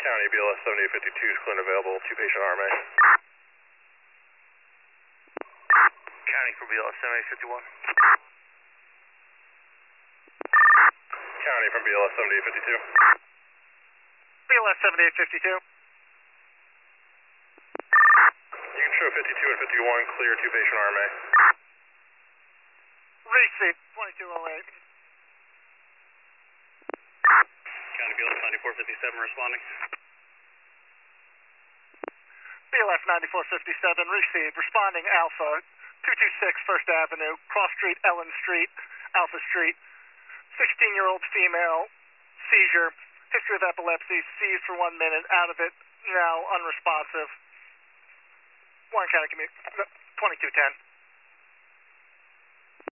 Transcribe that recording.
County BLS 7852 is clear and available, 2 patient RMA. County for BLS 7851. County from BLS 7852. BLS 7852. You can show 52 and 51, clear, 2 patient RMA. Receive 2208. County BLS 9457 responding. BLS 9457, received. Responding Alpha 226 First Avenue, Cross Street, Ellen Street, Alpha Street. 16-year-old female, seizure, history of epilepsy, seized for 1 minute, out of it, now unresponsive. Warren County, 2210.